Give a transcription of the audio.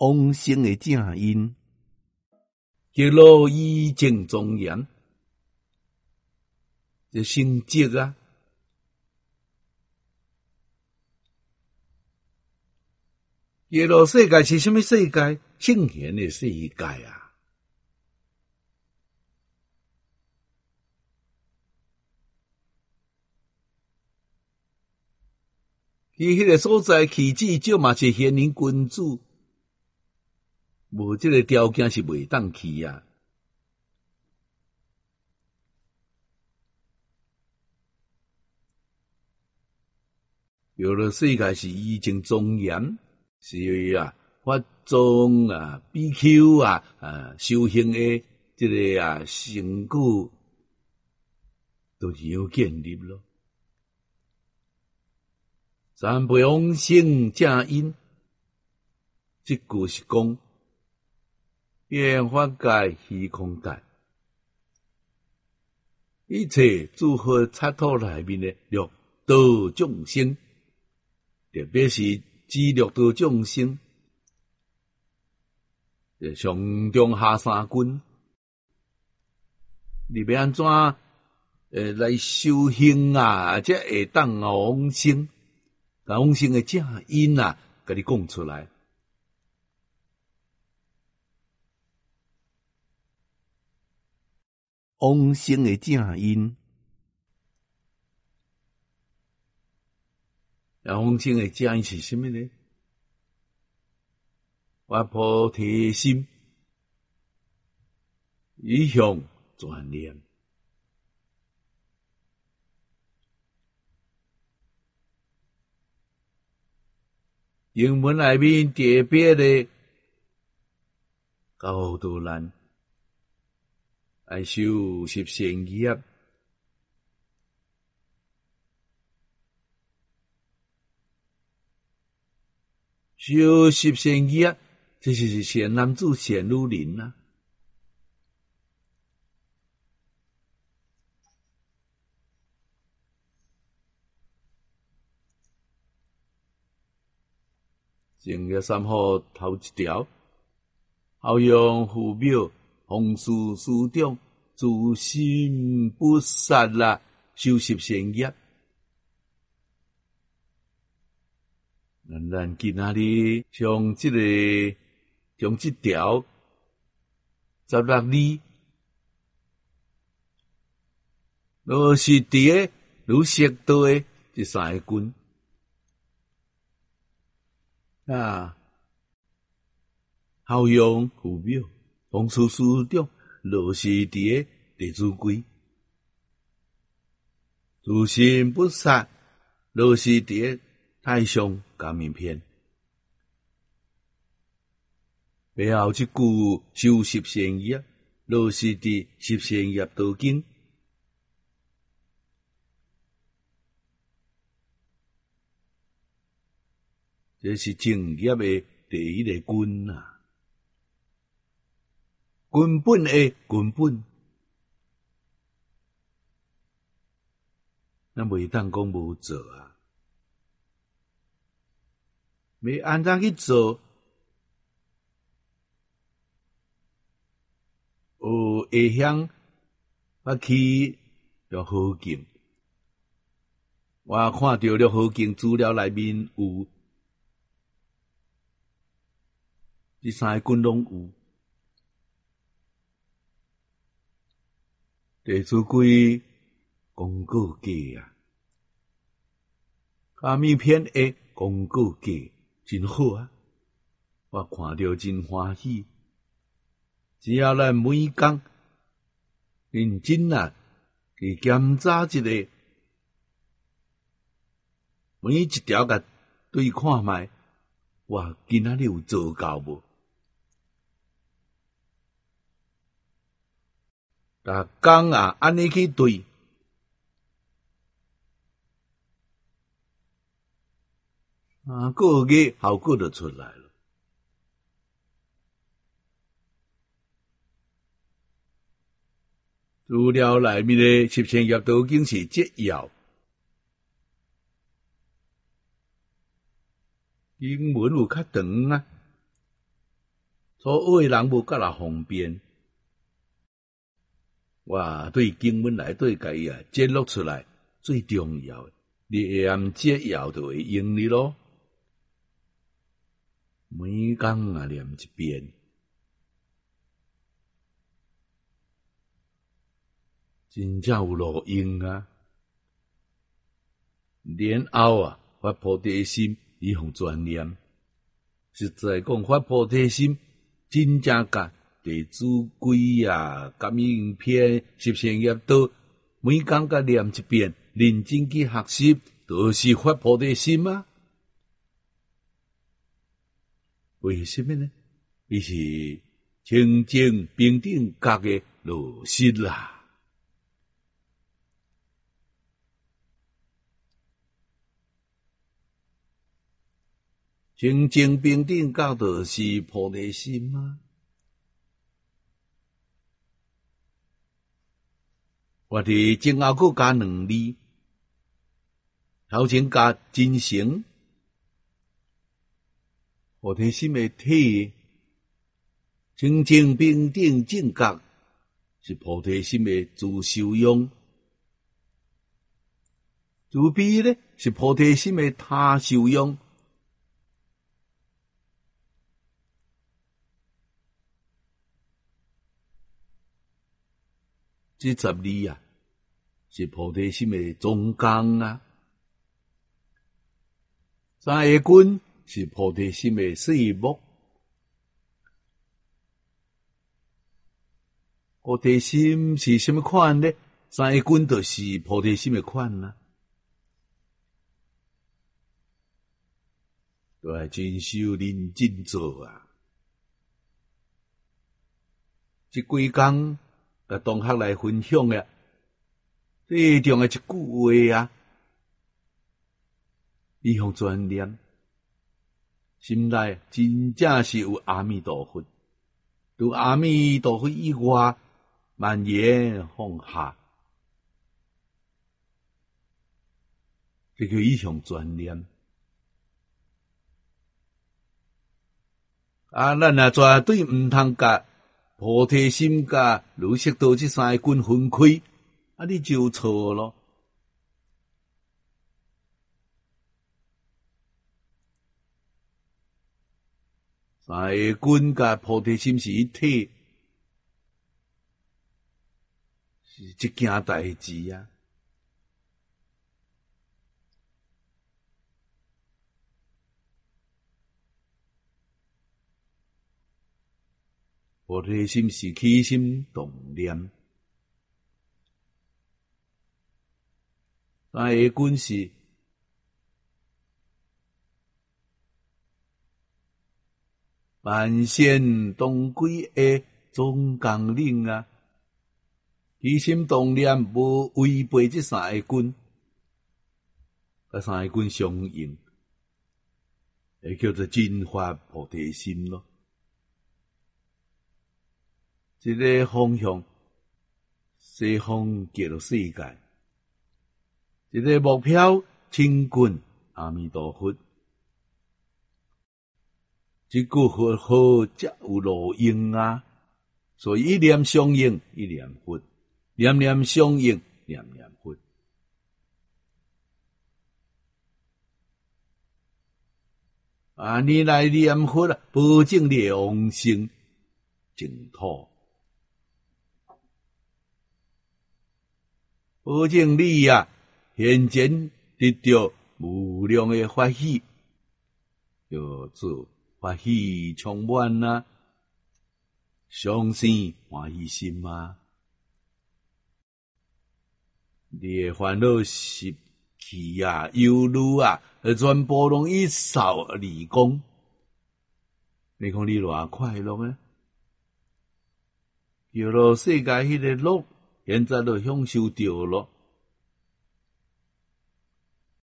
往生的正因， 极乐以正庄严，这成绩啊！极乐世界是什么世界？圣贤的世界啊！伊迄个所在起至少嘛是贤人君主，无这个条件是袂当去啊。有了世界是以正庄严，是法宗比丘修行的这个成果，都是有建立咯。三培往生正因，这句是讲变法界、虚空界，一切诸佛刹土内面的六道众生，特别是指六道众生，上中下三军，你要安怎来修行才会当往生？往生的正因甲你讲出来。 往生的正因， 往生的正因是什么呢？发菩提心，一向专念。英文内面特别的教导咱爱修习善业，修习善业，这就是善男子、善女人啊。正月三好头一条，孝养父母，弘事师长，自心不杀修习善业。咱今仔日将这条16字落实伫如实道的这三个军孝养父母，弘事师长，落实伫弟子规，自心不杀，落实伫太上感应篇。背后这句修习善业，落实伫十善业道经。这是正业的第一个根啊，根本的根本，咱袂当讲无做啊，要安怎去做？有会向捌去了好经，我看到了好经资料内面有。这三个军拢有，弟子规公告记啊，阿弥篇的公告记真好啊，我看到真欢喜。只要咱每工认真去检查一下，每一条甲对看卖，我今仔日有做到无？逐工安尼去对，个月效果就出来了。资料内面的十善业道经是摘要，英文有较长啊。 所有的人无甲人方便。我对经文内底甲伊揭露出来最重要的，念这药就会用你咯。每工念一遍，真正有路用啊！然后发菩提心，以互专念。实在讲，发菩提心，真正甲弟子规感应篇、十善业道，每工甲念一遍，认真去学习，就是发菩提心啊！为什么呢？伊是清净平等觉的落实啦。清净平等觉就是菩提心啊！我哋前后佫加2字，头前加真诚。菩提心的体，清净平等正觉是菩提心的自受用，慈悲呢是菩提心的他受用。这10字是菩提心的总纲啊。三个根是菩提心的细目，菩提心是什么款呢？三个根就是菩提心的款啊，都要真修认真做啊！这几工甲同学来分享的最重要一句话啊，以向专念。心内真正是有阿弥陀佛，除阿弥陀佛以外，万言放下，这叫以向专念。咱绝对毋通甲菩提心甲如实道这三个根分开，你就错咯。三个根甲菩提心是一体，是一件代志啊！菩提心是起心动念，三个根是万仙同归的总纲领啊！起心动念无违背这三个根，甲三个根相应，会叫做真发菩提心咯。这个方向，西方极乐世界，这个目标亲近阿弥陀佛。这句佛号才有路用啊！所以一念相应，一念佛；念念相应，念念佛。你来念佛啦，保证良性净土，保证你现前得到无量的欢喜，叫做欢喜充满啊，伤心欢喜心啊！你的烦恼习气忧虑全部拢一扫而光。你讲你偌快乐呢？叫做世界迄个乐，现在都享受着咯。